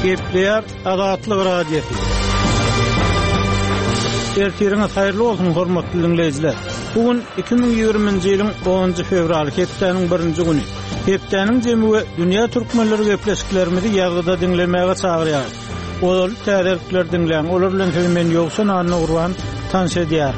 Gepleýär Azatlyk radiosu. Ertiriňiz haýrly bolsun hormatly dinleýijiler. Bugün 2020-nji ýylyň 10-njy fevraly hepdeniň 1-nji güni. Hepdeniň jemgy dünýä türkmenleri gepleşiklerimizi ýagda dinlemäge çagyrýar. Olar täderlikler dinleýän, olar bilen men ýoksa nany urwan tanış edýär.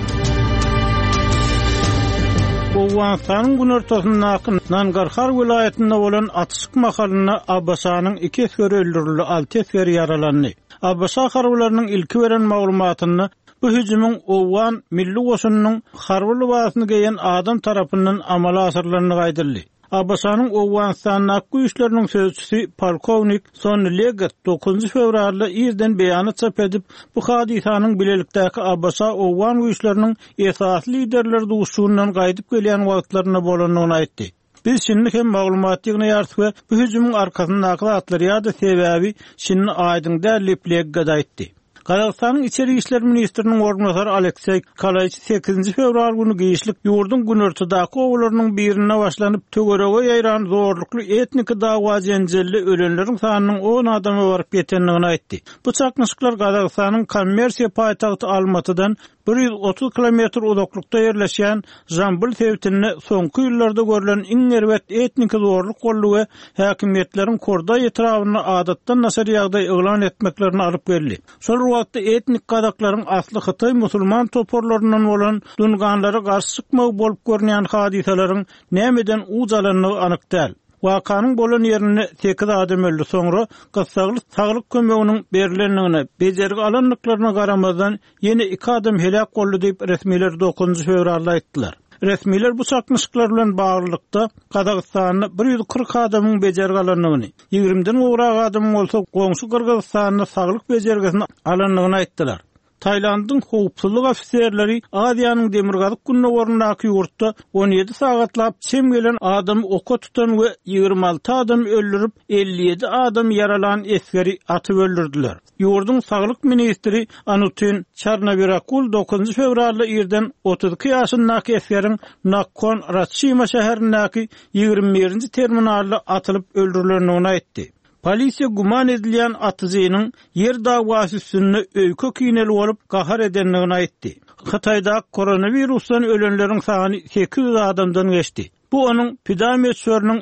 Owganstanyň gün ortasyndan Nangarhar vilayetinde bolan atyşyk mahalyna Abbasanyň 2 esgeri öldürildi, 6 esgeri yaralandy. Abbasa harwlarynyň ilki beren maglumatyny bu hüjümüň Owgan milli goşunynyň harwly basyny geýen adam tarapyndan amala asyrlaryny gaýdyldy. Abbasanyň Owganstanyň güýçleriniň sözçüsi polkovnik Sonny Legat 9 fevralda ýerden beýany çap edip bu hadisanyň bilelikdäki Abbasa Owgan güýçleriniň esasly liderleri duşundan gaýdyp gelýän wagtlaryna bolanyny aýtdy. Biz şimdi hem maglumat ýygyny ýartyp bu hüjümüň arkasyndaky atlary ýa-da sebäbi şimdi aýdyň däliplik gaýtdy. Kazakstanyň içeri işler ministriniň ornatary Aleksey Kalayçy 8 fevral günü giýişlik ýurdun gün ortadaky owlarynyň birine başlanyp tögerege ýaýran zorlukly etnik dawa jenjelli ölenleriň sanynyň 10 adama baryp ýetenligini aýtdy. Bu çakmyşyklar Kazakstanyň kommersiýa paýtagty Almatydan 130 kilometr uzaklykda ýerleşýän Jambul sewtine soňky ýyllarda görülen iň nerwet etnik zorluk bolýy we häkimetleriň korda etrawyny adatdan nasar ýagdaý eglan etmeklerini alyp geldi. Şol wagtda etnik kazaklaryň asly Hytaý musulman toporlaryndan bolan dunganlary garşy çykmak bolup görnýän hadisalaryň nämeden uzalanlygy anyk däl. Wakanyň bolan ýerine 8 adam öldü. Soňra saglyk kömeginiň berilenligine, bejergi alanlyklaryna garamazdan ýene 2 adam helak boldy diýip resmiler 9 fevralda aýtdylar. Resmiler bu çakmyşyklar bilen baglykda Kazakstanyň 140 adamyň bejergi alanlygyny, 20den ugrak adamyň bolsa goňşy Kyrgyzstanyň saglyk bejergisini alanlygyny aýtdylar. Taylandyň howpsuzlyk ofisiýerleri Aziýanyň demirgazyk günnegorunaky ýurtda 17 sagatlap çem gelen adam oka tutan we 26 adam öldürüp 57 adam yaralan esgeri atyp öldürdiler. Ýurdun saglyk ministri Anutin Çarnavirakul 9 fevralda ýerden 32 ýaşyndaky esgeriň Nakhon Ratchima şäherindäki 21-nji terminalda atylyp öldürilendigini aýtdy. Polisiýa guman edilýän atyjynyň ýer dawasy üstünde öýkü kiýneli bolup gahar edenligini aýtdy. Hytaýda koronavirusdan ölenleriň sany 800 adamdan geçdi. Bu onun pidamiyetçörünün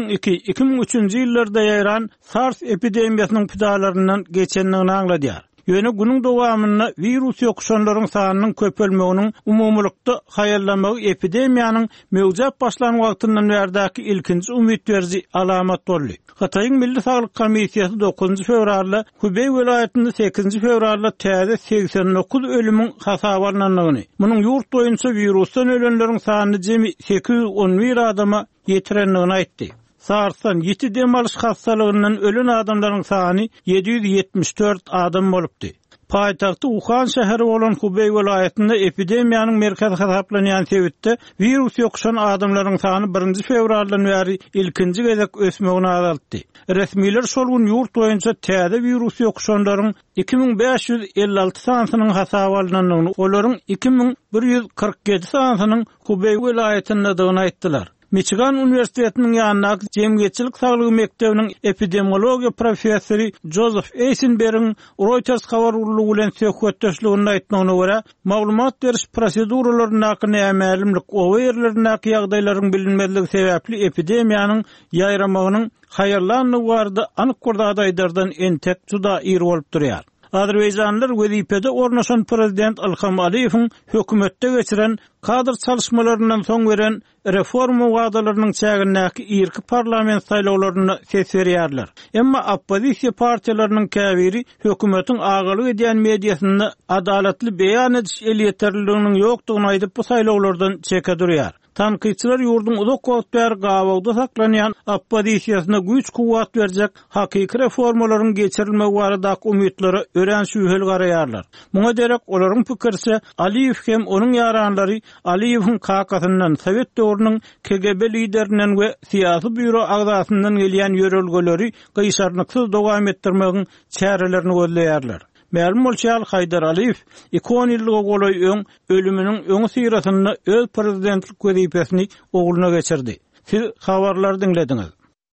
2002-2003 ýyllarda ýaýran SARS epidemiýasynyň pidalaryndan geçenligini aňladýar. Ýöne günüň dowamyna virus ýokuşanlaryň sanynyň köpelmeginiň umumlykda haýallamagy epidemiýanyň mewjud başlanyş wagtyndan bärdäki ilkinji umyt berýän alamat boldy. Hytaýyň Milli Saglyk Komissiýasy 9 fevralda Hubei vilayetinde 8 fevralda täze 89 ölümüň hasaba alınanlygyny, munyň ýurt boýunça virusdan ölenleriň sanyny jemi 811 adama ýetirenligini aýtdy. SARS-dan 7 demalyş hastalygyndan ölen adamlaryň sany 774 adam bolupdy. Paýtagty Wuhan şäheri bolan Hubei vilayetinde epidemiýanyň merkezi hasaplanýan sebäpde virus ýokuşan adamlaryň sany 1 fevraldan bäri ilkinji gezek ösmegini azaltdy. Resmiler şol gün ýurt boýunça täze virus ýokuşanlaryň 2556 sanynyň hasaba alynanlygyny, olaryň 2147 sanynyň Hubei vilayetinde dygyn aýtdylar. Michigan Üniversitetiniň ýanynaky Jemgyýetçilik saglygy mekdebiniň epidemiologiýa professory Joseph Eisenberg'in Reuters habar urlugy bilen söhbetdeşliginde aýtmagyna görä, maglumat beriş proseduralarynaky nämelimlik, owa ýerlerindäki ýagdaýlaryň bilinmezligi sebäpli epidemiýanyň ýaýramagynyň haýarlanlygy barada anyk gurdaýdardan entek juda ýer bolup durýar. Azerbaýjanlylar wezipede ornaşan prezident Ilham Aliýewiň hökümetde geçiren kadr çalışmalaryndan soň beren reforma wagdalarynyň çägindäki irki parlament saýlawlaryna ses berýärler. Emma oppozisiýa partiýalarynyň käbiri hökümetiň agalyk edýän mediýasynda adalatly beýan ediş elýeterliginiň ýokdugyny aýdyp bu saýlawlardan çeke durýar. Tanqidçiler ýurdun uzak wagt bäri gawagda saklanýan oppozisiýasyna güýç kuwat berjek hakyky reformalaryň geçirilmegi baradaky umytlary ören şühel garaýarlar. Muňa derek olaryň pikirçe Aliýew hem onuň ýaranlary Aliýewiň kakasyndan, Sowet döwrüniň KGB liderinden we syýasy büro agzasyndan gelýän ýörelgeleri gyşarlyksız dowam etdirmegiň çärelerini gözleýärler. Ma'lum bolýar Haydar Aliýew 2 ýyllyk golay ölüminiň öňü syrasyny öz prezidentlik wezipesini ogluна geçirdi. Siz habarlar dinlediňiz.